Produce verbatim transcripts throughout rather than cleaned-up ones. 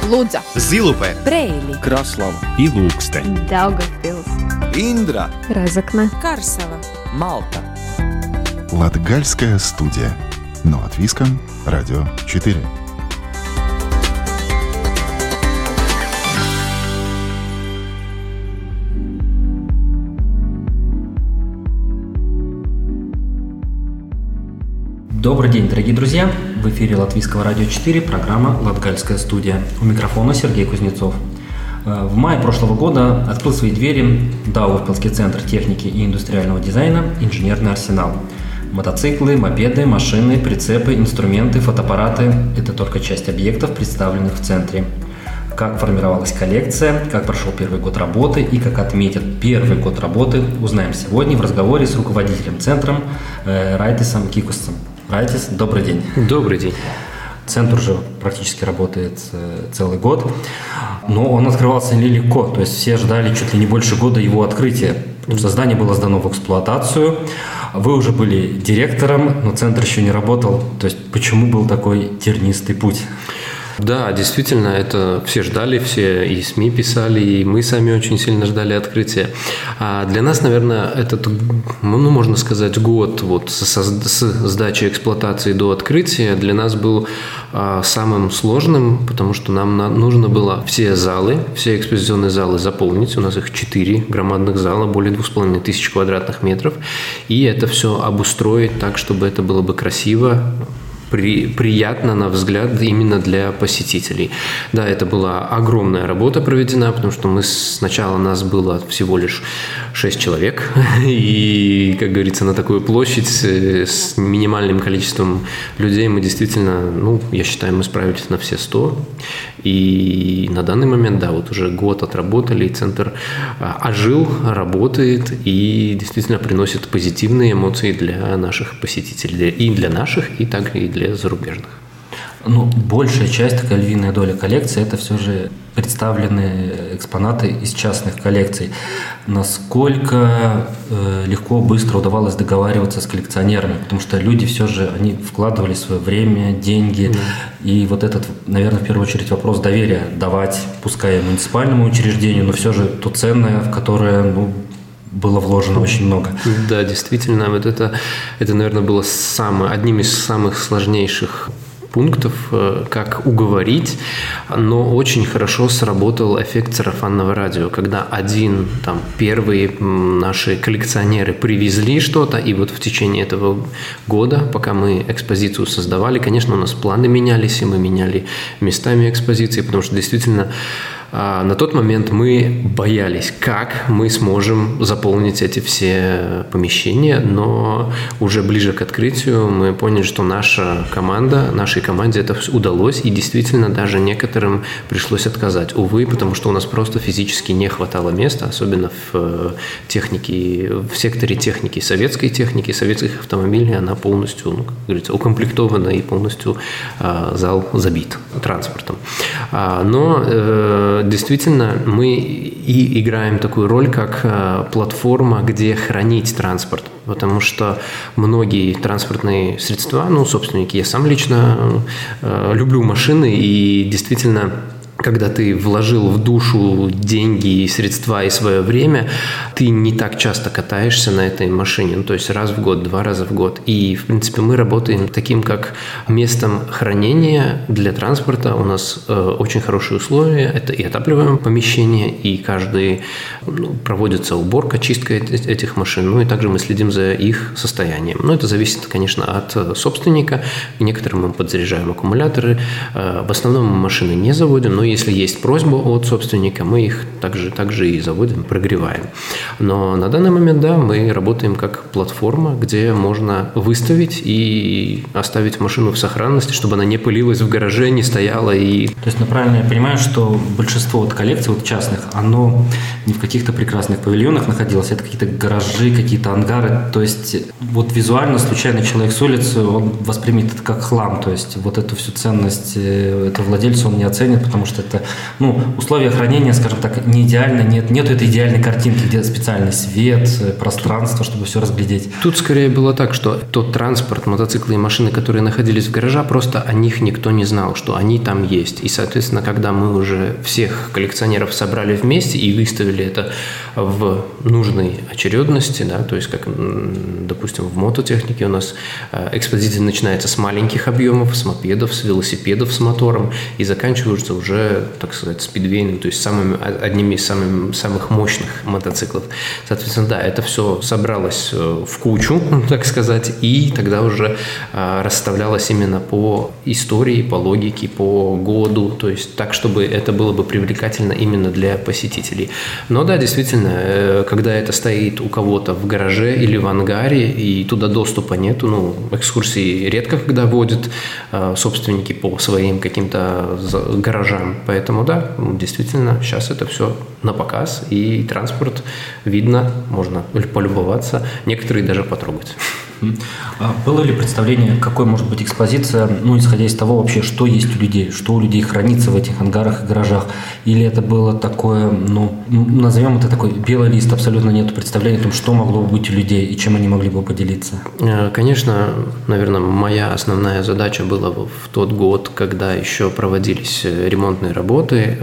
Лудза, Зилупе, Брейли, Краслава и Лукстен, Даугавпилс, Индра, Разокна, Карсела, Малта. Латгальская студия. Но от Виска, Радио четыре. Добрый день, дорогие друзья! В эфире Латвийского радио четыре, программа «Латгальская студия». У микрофона Сергей Кузнецов. В мае прошлого года открыл свои двери Даугавпилский центр техники и индустриального дизайна «Инженерный арсенал». Мотоциклы, мопеды, машины, прицепы, инструменты, фотоаппараты – это только часть объектов, представленных в центре. Как формировалась коллекция, как прошел первый год работы и как отметят первый год работы, узнаем сегодня в разговоре с руководителем центра э, Райтисом Кикусом. Райтис, добрый день. Добрый день. Центр уже практически работает э, целый год, но он открывался нелегко, то есть все ждали чуть ли не больше года его открытия, потому что здание было сдано в эксплуатацию. Вы уже были директором, но центр еще не работал, то есть почему был такой тернистый путь? Да, действительно, это все ждали, все и СМИ писали, и мы сами очень сильно ждали открытия. А для нас, наверное, этот, ну, можно сказать, год вот с, с сдачи эксплуатации до открытия для нас был а, самым сложным, потому что нам на, нужно было все залы, все экспозиционные залы заполнить. У нас их четыре громадных зала, более двух с половиной тысяч квадратных метров. И это все обустроить так, чтобы это было бы красиво, При, приятно на взгляд именно для посетителей. Да, это была огромная работа проведена, потому что мы сначала нас было всего лишь шесть человек, и, как говорится, на такую площадь с минимальным количеством людей мы действительно, ну, я считаю, мы справились на все сто. И на данный момент, да, вот уже год отработали, и центр ожил, работает и действительно приносит позитивные эмоции для наших посетителей, и для наших, и также и для зарубежных. Ну, большая часть, такая львиная доля коллекции, это все же представлены экспонаты из частных коллекций. Насколько э, легко, быстро удавалось договариваться с коллекционерами? Потому что люди все же, они вкладывали свое время, деньги. Mm. И вот этот, наверное, в первую очередь вопрос доверия давать, пускай муниципальному учреждению, но все же то ценное, в которое, ну, было вложено очень много. Да, действительно, вот это, это, наверное, было самое, одним из самых сложнейших пунктов, как уговорить, но очень хорошо сработал эффект сарафанного радио, когда один, там, первые наши коллекционеры привезли что-то, и вот в течение этого года, пока мы экспозицию создавали, конечно, у нас планы менялись, и мы меняли местами экспозиции, потому что действительно на тот момент мы боялись, как мы сможем заполнить эти все помещения, но уже ближе к открытию мы поняли, что наша команда, нашей команде это удалось, и действительно даже некоторым пришлось отказать. Увы, потому что у нас просто физически не хватало места, особенно в технике, в секторе техники, советской техники, советских автомобилей, она полностью, ну, как говорится, укомплектована и полностью а, зал забит транспортом. А, но э, действительно, мы и играем такую роль, как э, платформа, где хранить транспорт, потому что многие транспортные средства, ну, собственники, я сам лично э, люблю машины, и действительно, когда ты вложил в душу деньги, и средства и свое время, ты не так часто катаешься на этой машине, ну, то есть раз в год, два раза в год. И, в принципе, мы работаем таким, как местом хранения для транспорта. У нас э, очень хорошие условия, это и отапливаемое помещение, и каждый, ну, проводится уборка, чистка этих машин, ну и также мы следим за их состоянием. Но это зависит, конечно, от собственника. Некоторым мы подзаряжаем аккумуляторы. Э, в основном мы машины не заводим, но если есть просьба от собственника, мы их также, также и заводим, прогреваем. Но на данный момент, да, мы работаем как платформа, где можно выставить и оставить машину в сохранности, чтобы она не пылилась в гараже, не стояла. И... То есть, ну, правильно я понимаю, что большинство вот коллекций вот частных, оно не в каких-то прекрасных павильонах находилось, это какие-то гаражи, какие-то ангары. То есть вот визуально случайный человек с улицы, он воспримет это как хлам. То есть вот эту всю ценность, это владельца он не оценит, потому что что это, ну, условия хранения, скажем так, не идеально, нет, нету этой идеальной картинки, где специальный свет, пространство, чтобы все разглядеть. Тут скорее было так, что тот транспорт, мотоциклы и машины, которые находились в гаражах, просто о них никто не знал, что они там есть. И, соответственно, когда мы уже всех коллекционеров собрали вместе и выставили это в нужной очередности, да, то есть, как, допустим, в мототехнике у нас экспозиция начинается с маленьких объемов, с мопедов, с велосипедов с мотором и заканчивается уже, так сказать, спидвейным, то есть самыми, одними из самых, самых мощных мотоциклов. Соответственно, да, это все собралось в кучу, так сказать, и тогда уже расставлялось именно по истории, по логике, по году, то есть так, чтобы это было бы привлекательно именно для посетителей. Но да, действительно, когда это стоит у кого-то в гараже или в ангаре, и туда доступа нету, ну, экскурсии редко когда водят собственники по своим каким-то гаражам. Поэтому да, действительно, сейчас это все на показ, и транспорт видно, можно полюбоваться, некоторые даже потрогать. А было ли представление, какой может быть экспозиция, ну, исходя из того вообще, что есть у людей, что у людей хранится в этих ангарах и гаражах? Или это было такое, ну, назовем это такой белый лист, абсолютно нет представления о том, что могло бы быть у людей и чем они могли бы поделиться? Конечно, наверное, моя основная задача была в тот год, когда еще проводились ремонтные работы,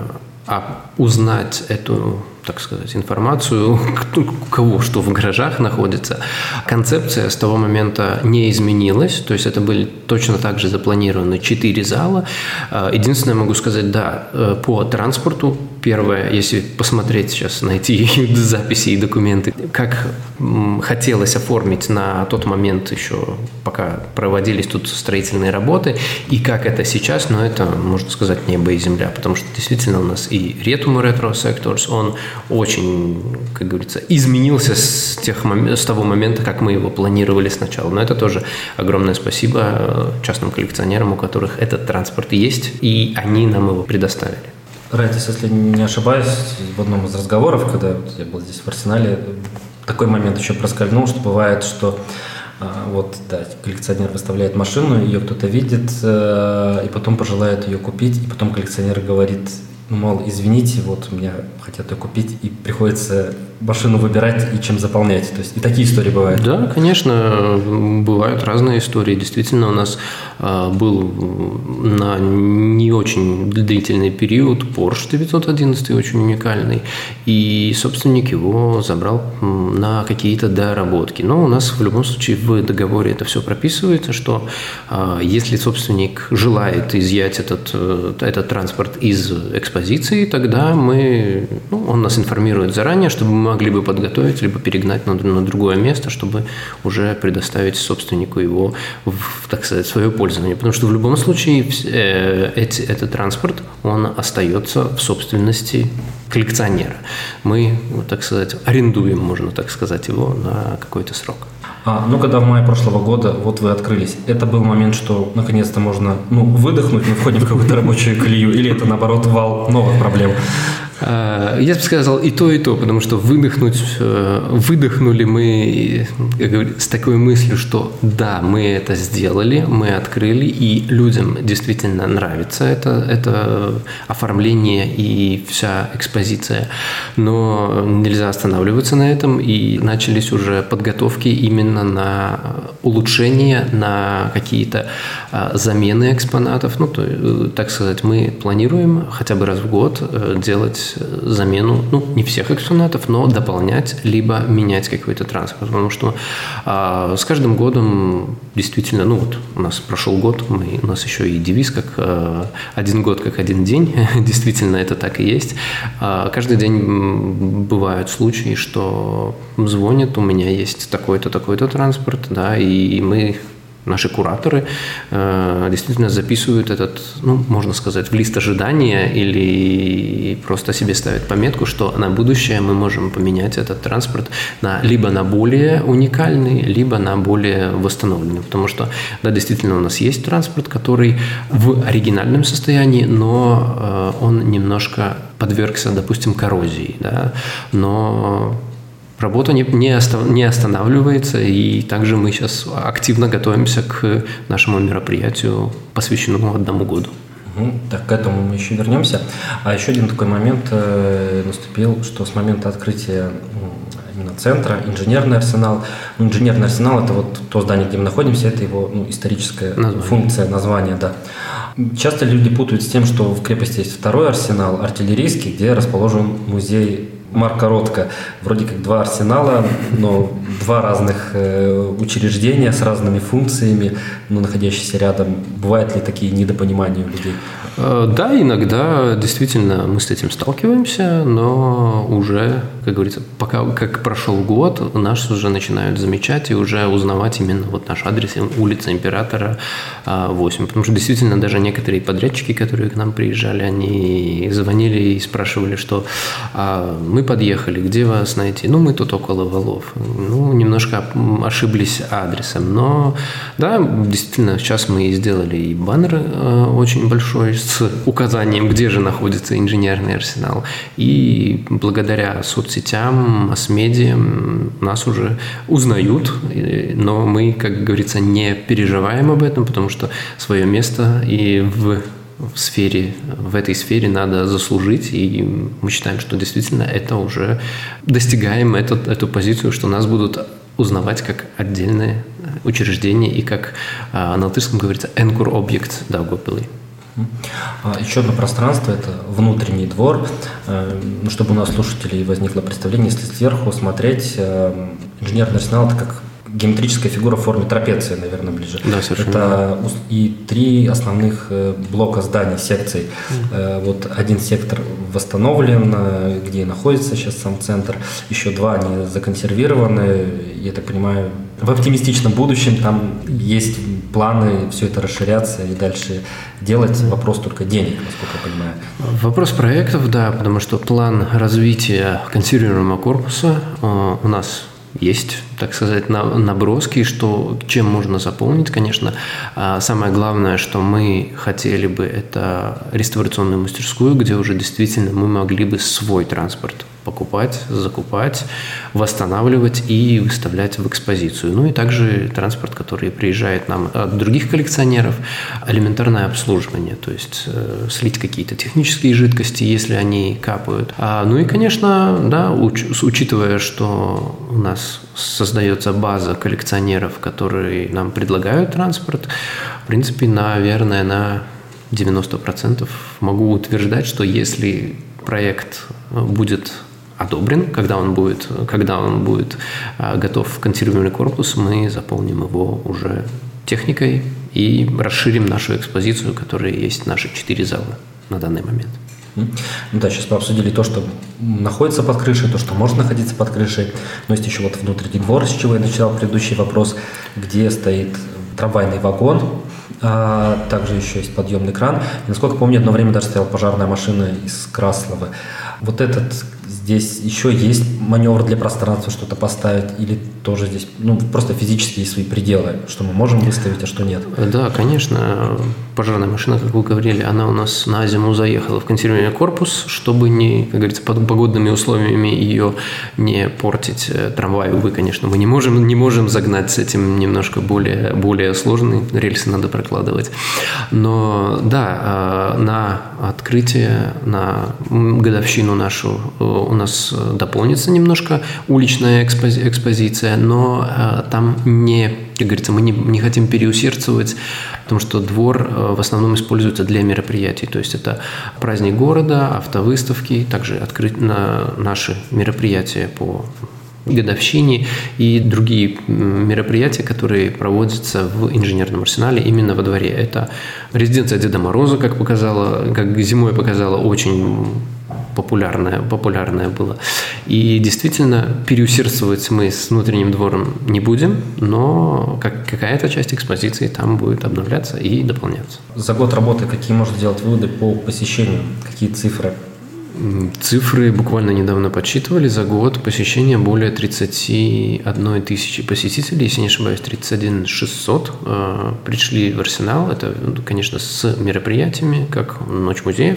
а узнать эту, так сказать, информацию, у кого что в гаражах находится. Концепция с того момента не изменилась, то есть это были точно так же запланированы четыре зала. Единственное, могу сказать, да, по транспорту, первое, если посмотреть сейчас, найти записи и документы, как хотелось оформить на тот момент еще, пока проводились тут строительные работы, и как это сейчас, но это, можно сказать, небо и земля, потому что действительно у нас и Retum Retro Sectors, он очень, как говорится, изменился с, тех, с того момента, как мы его планировали сначала. Но это тоже огромное спасибо частным коллекционерам, у которых этот транспорт есть, и они нам его предоставили. Райтис, если не ошибаюсь, в одном из разговоров, когда я был здесь в Арсенале, такой момент еще проскользнул, что бывает, что вот, да, коллекционер выставляет машину, ее кто-то видит, и потом пожелает ее купить, и потом коллекционер говорит, ну, мол, извините, вот у меня хотят ее купить, и приходится машину выбирать и чем заполнять. То есть и такие истории бывают. Да, конечно, бывают разные истории. Действительно, у нас был на не очень длительный период Porsche девятьсот одиннадцать, очень уникальный, и собственник его забрал на какие-то доработки. Но у нас в любом случае в договоре это все прописывается, что если собственник желает изъять этот, этот транспорт из экспозиции, тогда мы, ну, он нас информирует заранее, чтобы мы могли бы подготовить, либо перегнать на, на другое место, чтобы уже предоставить собственнику его в, так сказать, свое пользование. Потому что в любом случае э, эти, этот транспорт, он остается в собственности коллекционера. Мы, вот, так сказать, арендуем, можно так сказать, его на какой-то срок. А, ну, когда в мае прошлого года вот вы открылись, это был момент, что наконец-то можно, ну, выдохнуть, мы входим в какую-то рабочую колею, или это, наоборот, вал новых проблем? Я бы сказал и то, и то, потому что выдохнуть, выдохнули мы, как говорится, с такой мыслью, что да, мы это сделали, мы открыли, и людям действительно нравится это, это оформление и вся экспозиция. Но нельзя останавливаться на этом, и начались уже подготовки именно на улучшение, на какие-то замены экспонатов. Ну, то, так сказать, мы планируем хотя бы раз в год делать замену, ну, не всех экспонатов, но дополнять, либо менять какой-то транспорт, потому что а, с каждым годом действительно, ну, вот у нас прошел год, мы, у нас еще и девиз, как а, один год, как один день, действительно это так и есть. А, каждый день бывают случаи, что звонят, у меня есть такой-то, такой-то транспорт, да, и мы... Наши кураторы э, действительно записывают этот, ну, можно сказать, в лист ожидания или просто себе ставят пометку, что на будущее мы можем поменять этот транспорт на, либо на более уникальный, либо на более восстановленный. Потому что, да, действительно, у нас есть транспорт, который в оригинальном состоянии, но э, он немножко подвергся, допустим, коррозии, да, но... Работа не, не, остав, не останавливается, и также мы сейчас активно готовимся к нашему мероприятию, посвященному одному году. Угу. Так, к этому мы еще вернемся. А еще один такой момент э, наступил, что с момента открытия именно центра, инженерный арсенал. Ну, инженерный арсенал – это вот то здание, где мы находимся, это его ну, историческая название. функция, название, да. Часто люди путают с тем, что в крепости есть второй арсенал, артиллерийский, где расположен музей Марка Ротко. Вроде как два арсенала, но два разных э, учреждения с разными функциями, но находящиеся рядом. Бывают ли такие недопонимания у людей? Да, иногда действительно мы с этим сталкиваемся, но уже, как говорится, пока как прошел год, нас уже начинают замечать и уже узнавать именно вот наш адрес, улица Императора восемь. Потому что действительно даже некоторые подрядчики, которые к нам приезжали, они звонили и спрашивали, что а, мы подъехали, где вас найти? Ну, мы тут около валов. Ну, немножко ошиблись адресом, но да, действительно, сейчас мы сделали и баннер э, очень большой с указанием, где же находится инженерный арсенал. И благодаря соцсетям, масс-медиа нас уже узнают, но мы, как говорится, не переживаем об этом, потому что свое место и в в сфере, в этой сфере надо заслужить, и мы считаем, что действительно это уже достигаем эту, эту позицию, что нас будут узнавать как отдельное учреждение и как на латышском говорится «энкур-объект Даугавпилī». Еще одно пространство – это внутренний двор. Ну, чтобы у нас слушателей возникло представление, если сверху смотреть, инженерный арсенал – это как геометрическая фигура в форме трапеции, наверное, ближе. Да, совершенно. Это и три основных блока зданий, секций. Mm. Вот один сектор восстановлен, где находится сейчас сам центр. Еще два, они законсервированы. Я так понимаю, в оптимистичном будущем там есть планы все это расширяться и дальше делать. Вопрос только денег, насколько я понимаю. Вопрос проектов, да, потому что план развития консервируемого корпуса у нас есть, так сказать, наброски, что, чем можно заполнить, конечно. Самое главное, что мы хотели бы, это реставрационную мастерскую, где уже действительно мы могли бы свой транспорт покупать, закупать, восстанавливать и выставлять в экспозицию. Ну и также транспорт, который приезжает нам от других коллекционеров, элементарное обслуживание, то есть э, слить какие-то технические жидкости, если они капают. А, ну и, конечно, да, уч, учитывая, что у нас создается база коллекционеров, которые нам предлагают транспорт, в принципе, наверное, на девяносто процентов могу утверждать, что если проект будет одобрен, когда он будет, когда он будет а, готов консервированный корпус, мы заполним его уже техникой и расширим нашу экспозицию, которая есть наши четыре зала на данный момент. Ну да, сейчас мы обсудили то, что находится под крышей, то, что может находиться под крышей. Но есть еще вот внутренний двор, с чего я начинал предыдущий вопрос, где стоит трамвайный вагон. А также еще есть подъемный кран. И, насколько помню, одно время даже стояла пожарная машина из Краслова. Вот этот здесь еще есть маневр для пространства, что-то поставить, или тоже здесь ну, просто физически есть свои пределы, что мы можем выставить, а что нет? Да, конечно. Пожарная машина, как вы говорили, она у нас на зиму заехала в консервированный корпус, чтобы не, как говорится, под погодными условиями ее не портить. Трамвай, увы, конечно, мы не можем, не можем загнать с этим немножко более, более сложный, рельсы надо прокладывать. Но да, на открытие, на годовщину нашу у нас дополнится немножко уличная экспози- экспозиция, но а, там не, как говорится, мы не, не хотим переусердствовать, потому что двор а, в основном используется для мероприятий, то есть это праздник города, автовыставки, также открыть на наши мероприятия по годовщине и другие мероприятия, которые проводятся в инженерном арсенале именно во дворе. Это резиденция Деда Мороза, как показала, как зимой показала, очень популярное, популярное было. И действительно переусердствовать мы с внутренним двором не будем, но как, какая-то часть экспозиции там будет обновляться и дополняться. За год работы какие можно сделать выводы по посещению? Какие цифры? Цифры буквально недавно подсчитывали. За год посещения более тридцать одна тысяча посетителей, если не ошибаюсь, тридцать один тысяч шестьсот э, пришли в арсенал. Это, конечно, с мероприятиями, как Ночь музеев.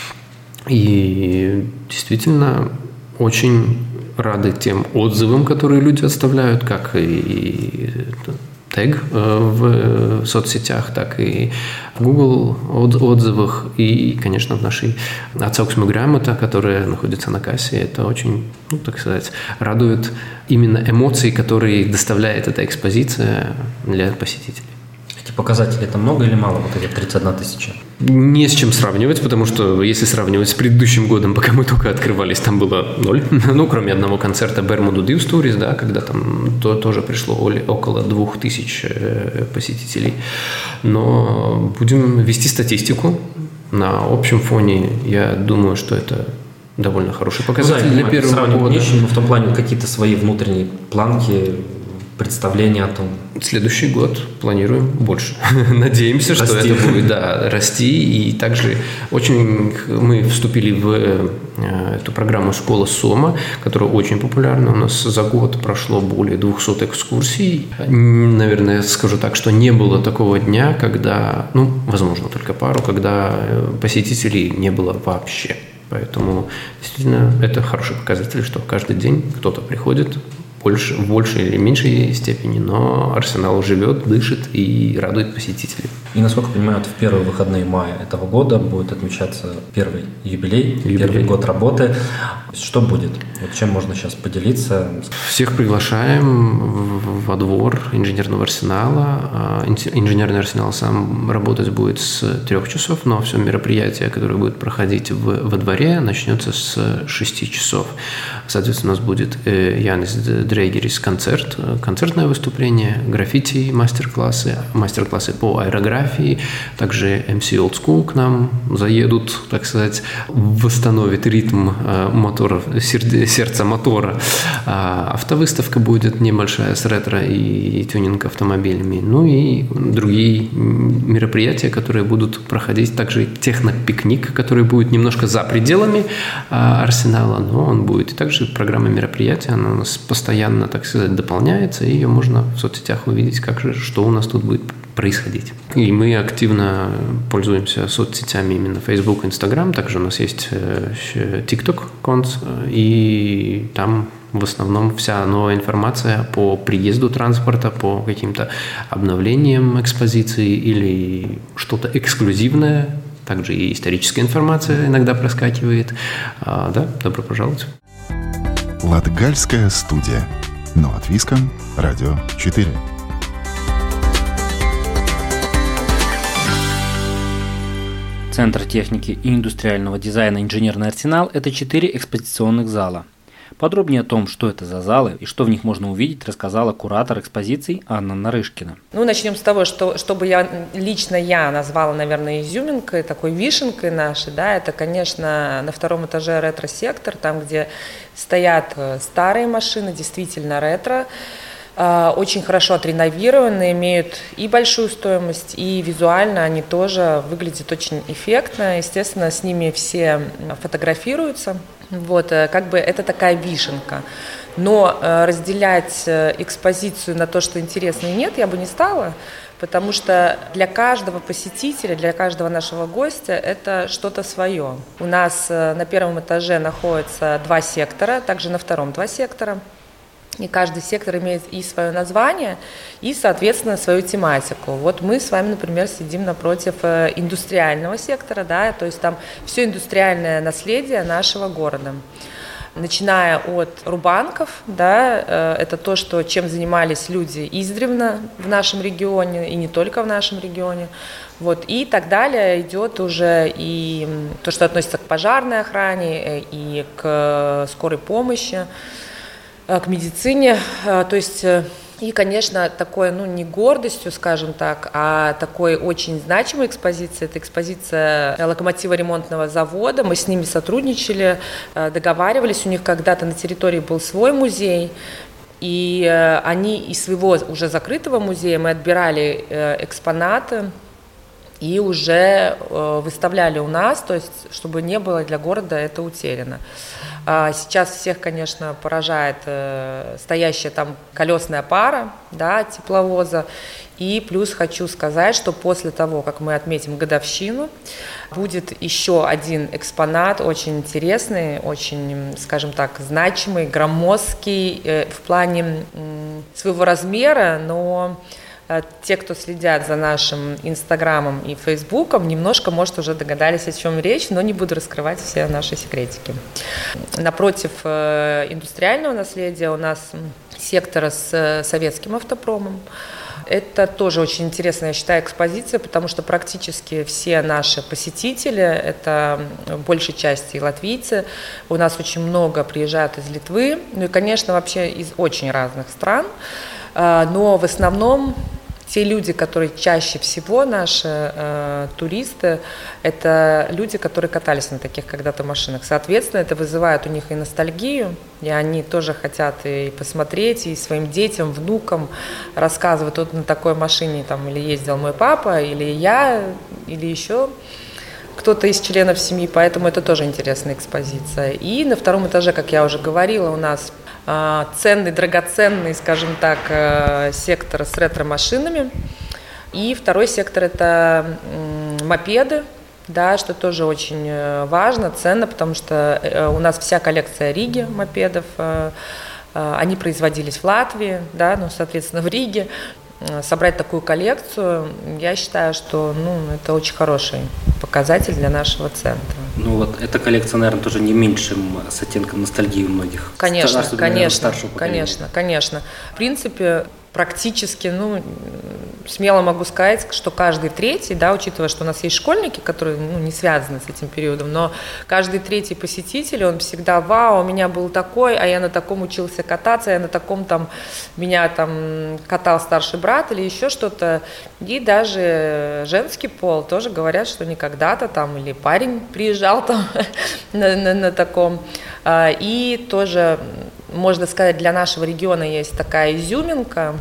И действительно очень рады тем отзывам, которые люди оставляют, как и тег в соцсетях, так и в Google отзывах и, конечно, в нашей Atsauksme-грамота, которая находится на кассе. Это очень, ну, так сказать, радует именно эмоции, которые доставляет эта экспозиция для посетителей. Эти показатели, это много или мало, вот эти тридцать одна тысяча? Не с чем сравнивать, потому что если сравнивать с предыдущим годом, пока мы только открывались, там было ноль. Ну, кроме одного концерта Bermuda Div Stories, да, когда там то, тоже пришло около двух тысяч посетителей. Но будем вести статистику. На общем фоне, я думаю, что это довольно хороший показатель, ну, да, для первого года. Нечем, но в том плане какие-то свои внутренние планки, представление о том. Следующий год планируем больше. Надеемся, что расти. Это будет, да, расти. И также очень мы вступили в эту программу «Школа Сома», которая очень популярна. У нас за год прошло более двухсот экскурсий. Наверное, скажу так, что не было такого дня, когда, ну, возможно, только пару, когда посетителей не было вообще. Поэтому действительно это хороший показатель, что каждый день кто-то приходит, больше, в большей или меньшей степени, но Арсенал живет, дышит и радует посетителей. И, насколько я понимаю, в первые выходные мая этого года будет отмечаться первый юбилей, юбилей. Первый год работы. Что будет? Вот чем можно сейчас поделиться? Всех приглашаем во двор инженерного арсенала. Инженерный арсенал сам работать будет с трех часов, но все мероприятие, которое будет проходить в, во дворе, начнется с шести часов. Соответственно, у нас будет Янис Дрейгерис концерт, концертное выступление, граффити, мастер-классы, мастер-классы по аэрографии. Также эм си Old School к нам заедут, так сказать, восстановит ритм мотора, сердца мотора. Автовыставка будет небольшая с ретро и тюнинг автомобилями. Ну и другие мероприятия, которые будут проходить. Также технопикник, который будет немножко за пределами арсенала, но он будет. И также программа мероприятия, она у нас постоянно, так сказать, дополняется, и ее можно в соцсетях увидеть, как же, что у нас тут будет происходить. И мы активно пользуемся соцсетями именно Facebook, Instagram, также у нас есть TikTok конт, и там в основном вся новая информация по приезду транспорта, по каким-то обновлениям экспозиции или что-то эксклюзивное. Также и историческая информация иногда проскакивает. А, да, добро пожаловать. Латгальская студия. Но от Виском. Радио четыре. Центр техники и индустриального дизайна «Инженерный арсенал» – это четыре экспозиционных зала. Подробнее о том, что это за залы и что в них можно увидеть, рассказала куратор экспозиций Анна Нарышкина. Ну, начнем с того, что, чтобы я, лично я назвала, наверное, изюминкой, такой вишенкой нашей, да, это, конечно, на втором этаже ретро-сектор, там, где стоят старые машины, действительно ретро, очень хорошо отреновированы, имеют и большую стоимость, и визуально они тоже выглядят очень эффектно. Естественно, с ними все фотографируются. Вот, как бы это такая вишенка. Но разделять экспозицию на то, что интересно и нет, я бы не стала, потому что для каждого посетителя, для каждого нашего гостя это что-то свое. У нас на первом этаже находится два сектора, также на втором два сектора. И каждый сектор имеет и свое название, и, соответственно, свою тематику. Вот мы с вами, например, сидим напротив индустриального сектора, да, то есть там все индустриальное наследие нашего города. Начиная от рубанков, да, это то, что, чем занимались люди издревле в нашем регионе, и не только в нашем регионе. Вот, и так далее идет уже и то, что относится к пожарной охране, и к скорой помощи, к медицине, то есть, и, конечно, такой, ну, не гордостью, скажем так, а такой очень значимой экспозицией, это экспозиция локомотива ремонтного завода, мы с ними сотрудничали, договаривались, у них когда-то на территории был свой музей, и они из своего уже закрытого музея мы отбирали экспонаты, и уже выставляли у нас, то есть, чтобы не было для города это утеряно. Сейчас всех, конечно, поражает стоящая там колесная пара, да, тепловоза. И плюс хочу сказать, что после того, как мы отметим годовщину, будет еще один экспонат, очень интересный, очень, скажем так, значимый, громоздкий в плане своего размера, но те, кто следят за нашим Инстаграмом и Фейсбуком, немножко, может, уже догадались, о чем речь, но не буду раскрывать все наши секретики. Напротив индустриального наследия у нас сектор с советским автопромом. Это тоже очень интересная, я считаю, экспозиция, потому что практически все наши посетители, это в большей части латвийцы, у нас очень много приезжают из Литвы, ну и, конечно, вообще из очень разных стран, но в основном те люди, которые чаще всего наши э, туристы, это люди, которые катались на таких когда-то машинах. Соответственно, это вызывает у них и ностальгию, и они тоже хотят и посмотреть, и своим детям, внукам рассказывать, вот на такой машине там или ездил мой папа, или я, или еще кто-то из членов семьи, поэтому это тоже интересная экспозиция. И на втором этаже, как я уже говорила, у нас ценный, драгоценный, скажем так, сектор с ретро-машинами. И второй сектор – это мопеды, да, что тоже очень важно, ценно, потому что у нас вся коллекция Риги мопедов, они производились в Латвии, да, ну, соответственно, в Риге. Собрать такую коллекцию, я считаю, что ну, это очень хороший показатель для нашего центра. Ну вот эта коллекция, наверное, тоже не меньшим с оттенком ностальгии у многих. Конечно, Старшего, конечно, конечно, конечно. В принципе, практически, ну, смело могу сказать, что каждый третий, да, учитывая, что у нас есть школьники, которые ну, не связаны с этим периодом, но каждый третий посетитель, он всегда, вау, у меня был такой, а я на таком учился кататься, я на таком там, меня там катал старший брат или еще что-то. И даже женский пол тоже говорят, что не когда-то там, или парень приезжал там на, на, на таком. И тоже, можно сказать, для нашего региона есть такая изюминка.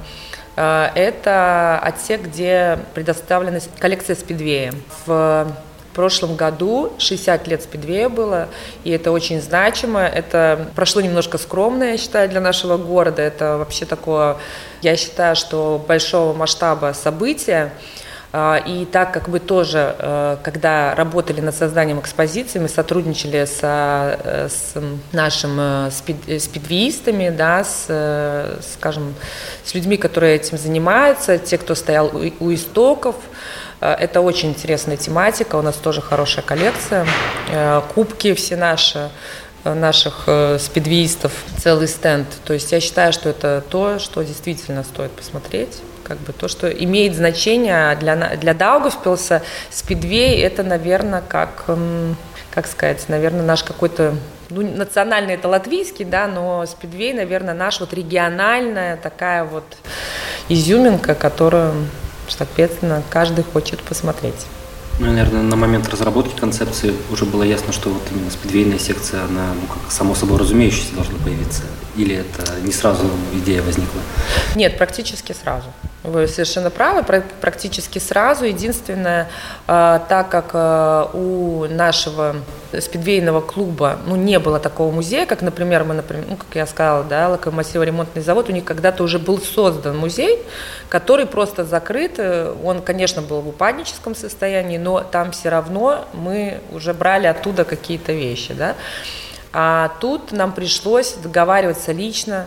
Это отсек, где предоставлена коллекция спидвея. В прошлом году шестьдесят лет спидвея было, и это очень значимо. Это прошло немножко скромно, я считаю, для нашего города. Это вообще такое, я считаю, что большого масштаба события. И так как мы тоже, когда работали над созданием экспозиции, мы сотрудничали с, с нашими спид, спидвеистами, да, с, скажем, с людьми, которые этим занимаются, те, кто стоял у, у истоков. Это очень интересная тематика, у нас тоже хорошая коллекция, кубки все наши, наших спидвеистов, целый стенд. То есть я считаю, что это то, что действительно стоит посмотреть. Как бы то, что имеет значение для, для Даугавпилса, спидвей – это, наверное, как, как сказать, наверное, наш какой-то, ну, национальный – это латвийский, да, но спидвей, наверное, наш вот региональная такая вот изюминка, которую, соответственно, каждый хочет посмотреть. Ну, наверное, на момент разработки концепции уже было ясно, что вот именно спидвейная секция, она, ну, как само собой разумеющееся, должна появиться. Или это не сразу идея возникла? Нет, практически сразу. Вы совершенно правы, практически сразу. Единственное, так как у нашего спидвейного клуба ну, не было такого музея, как, например, мы, например, ну, как я сказала, да, локомотиво-ремонтный завод, у них когда-то уже был создан музей, который просто закрыт. Он, конечно, был в упадническом состоянии, но там все равно мы уже брали оттуда какие-то вещи, да. А тут нам пришлось договариваться лично.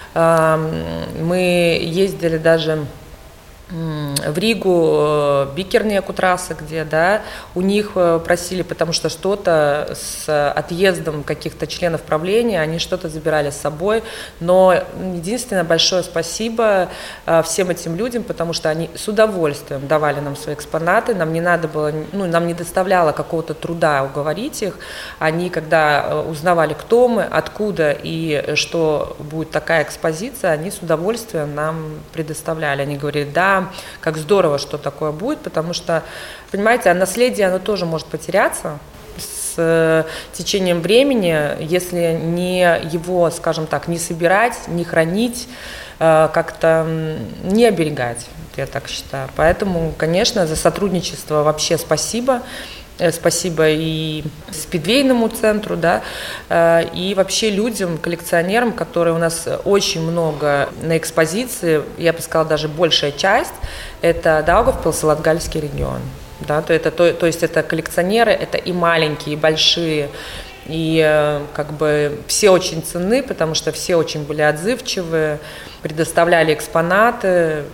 Мы ездили даже в Ригу, Бикерния трасса, где, да, у них просили, потому что что-то с отъездом каких-то членов правления, они что-то забирали с собой, но единственное большое спасибо всем этим людям, потому что они с удовольствием давали нам свои экспонаты, нам не надо было, ну, нам не доставляло какого-то труда уговорить их, они, когда узнавали, кто мы, откуда и что будет такая экспозиция, они с удовольствием нам предоставляли, они говорили, да, как здорово, что такое будет, потому что, понимаете, наследие, оно тоже может потеряться с течением времени, если не его, скажем так, не собирать, не хранить, как-то не оберегать, я так считаю. Поэтому, конечно, за сотрудничество вообще спасибо. Спасибо и спидвейному центру, да, и вообще людям, коллекционерам, которые у нас очень много на экспозиции, я бы сказала, даже большая часть, это Даугавпилс и Латгальский регион. Да, то, это, то, то есть это коллекционеры, это и маленькие, и большие, и как бы все очень ценны, потому что все очень были отзывчивы, предоставляли экспонаты.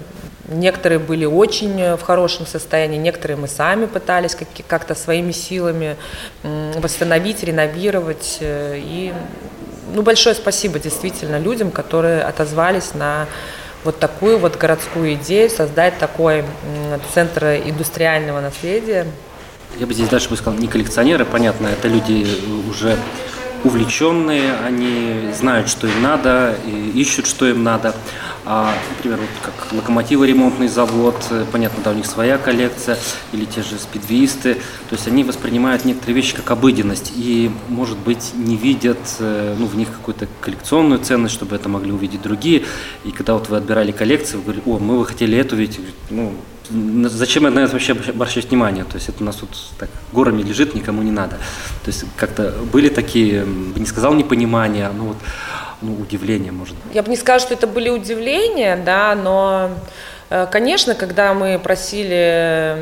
Некоторые были очень в хорошем состоянии, некоторые мы сами пытались как-то своими силами восстановить, реновировать. И ну, большое спасибо действительно людям, которые отозвались на вот такую вот городскую идею создать такой центр индустриального наследия. Я бы здесь дальше бы сказал, не коллекционеры, понятно, это люди уже увлеченные, они знают, что им надо, и ищут, что им надо. А, например, вот как локомотиворемонтный завод, понятно, да, у них своя коллекция, или те же спидвеисты, то есть они воспринимают некоторые вещи как обыденность и, может быть, не видят ну, в них какую-то коллекционную ценность, чтобы это могли увидеть другие. И когда вот вы отбирали коллекции, вы говорите, о, мы бы хотели эту видеть, ну, зачем на это вообще обращать внимание? То есть это у нас тут так горами лежит, никому не надо. То есть как-то были такие, не сказал непонимания, ну вот, ну, удивления, может быть. Я бы не сказала, что это были удивления, да, но, конечно, когда мы просили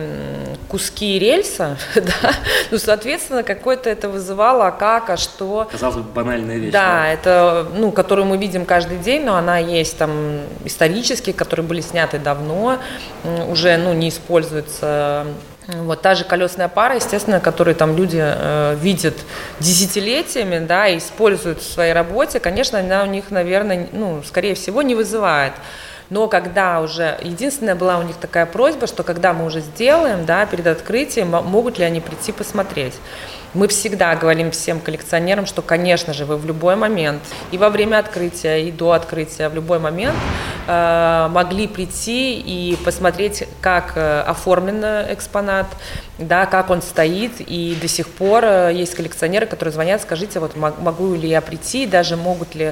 куски рельса, да, ну, соответственно, какое-то это вызывало, а как, а что. Казалось бы, банальная вещь. Да, да, это, ну, которую мы видим каждый день, но она есть там исторические, которые были сняты давно, уже, ну, не используются. Вот та же колесная пара, естественно, которую там люди э, видят десятилетиями, да, и используют в своей работе, конечно, она у них, наверное, ну, скорее всего, не вызывает. Но когда уже, единственная была у них такая просьба, что когда мы уже сделаем, да, перед открытием, могут ли они прийти посмотреть. Мы всегда говорим всем коллекционерам, что, конечно же, вы в любой момент, и во время открытия, и до открытия, в любой момент э, могли прийти и посмотреть, как э, оформлен экспонат, да, как он стоит, и до сих пор э, есть коллекционеры, которые звонят, скажите, вот могу ли я прийти, даже могут ли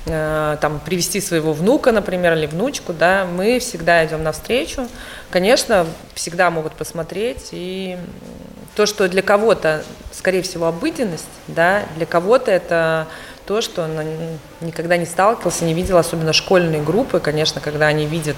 э, там привести своего внука, например, или внучку, да, мы всегда идем навстречу, конечно, всегда могут посмотреть, и то, что для кого-то, скорее всего, обыденность, да, для кого-то это то, что он никогда не сталкивался, не видел, особенно школьные группы, конечно, когда они видят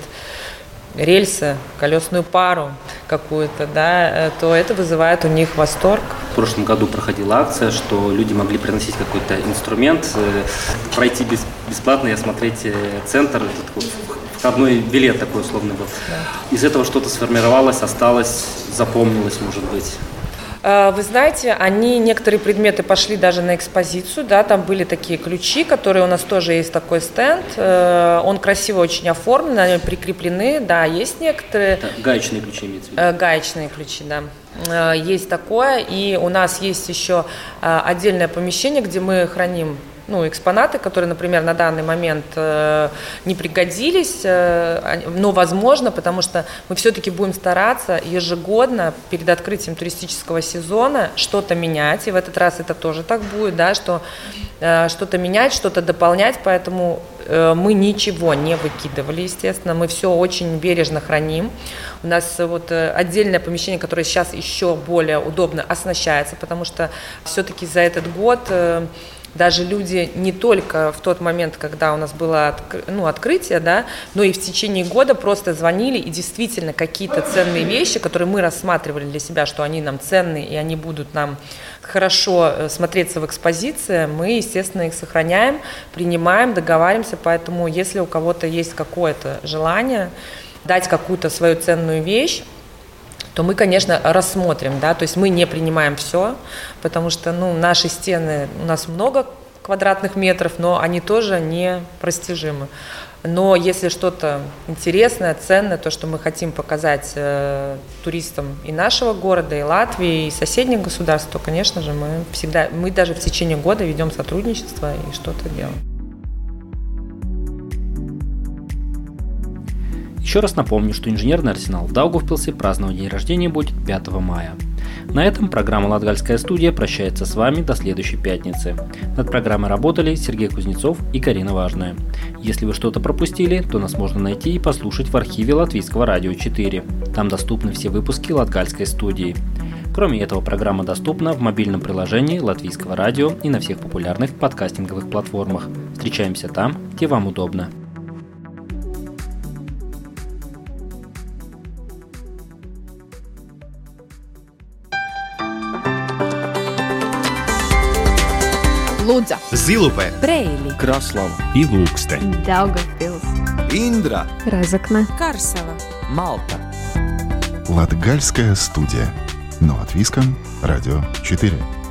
рельсы, колесную пару какую-то, да, то это вызывает у них восторг. В прошлом году проходила акция, что люди могли приносить какой-то инструмент, пройти бесплатно и осмотреть центр, входной билет такой условный был. Да. Из этого что-то сформировалось, осталось, запомнилось, может быть. Вы знаете, они, некоторые предметы пошли даже на экспозицию, да, там были такие ключи, которые у нас тоже есть такой стенд, он красиво очень оформлен, они прикреплены, да, есть некоторые. Это гаечные ключи имеется в виду? Гаечные ключи, да, есть такое, и у нас есть еще отдельное помещение, где мы храним, ну, экспонаты, которые, например, на данный момент э, не пригодились, э, но возможно, потому что мы все-таки будем стараться ежегодно перед открытием туристического сезона что-то менять, и в этот раз это тоже так будет, да, что э, что-то менять, что-то дополнять, поэтому э, мы ничего не выкидывали, естественно, мы все очень бережно храним. У нас вот отдельное помещение, которое сейчас еще более удобно оснащается, потому что все-таки за этот год э, даже люди не только в тот момент, когда у нас было откры- ну, открытие, да, но и в течение года просто звонили, и действительно какие-то ценные вещи, которые мы рассматривали для себя, что они нам ценные, и они будут нам хорошо смотреться в экспозиции, мы, естественно, их сохраняем, принимаем, договариваемся, поэтому если у кого-то есть какое-то желание дать какую-то свою ценную вещь, то мы, конечно, рассмотрим, да, то есть мы не принимаем все, потому что, ну, наши стены, у нас много квадратных метров, но они тоже не простижимы. Но если что-то интересное, ценное, то, что мы хотим показать э, туристам и нашего города, и Латвии, и соседних государств, то, конечно же, мы всегда, мы даже в течение года ведем сотрудничество и что-то делаем. Еще раз напомню, что инженерный арсенал в Даугавпилсе праздновать день рождения будет пятого мая. На этом программа «Латгальская студия» прощается с вами до следующей пятницы. Над программой работали Сергей Кузнецов и Карина Важная. Если вы что-то пропустили, то нас можно найти и послушать в архиве Латвийского радио четыре. Там доступны все выпуски Латгальской студии. Кроме этого, программа доступна в мобильном приложении Латвийского радио и на всех популярных подкастинговых платформах. Встречаемся там, где вам удобно. Лудза, Зилупе, Брейли, Краслава и Лукстен, Daugavpils, Индра, Разокна, Карсела, Малта. Латгальская студия. Но от Виска, Радио четыре.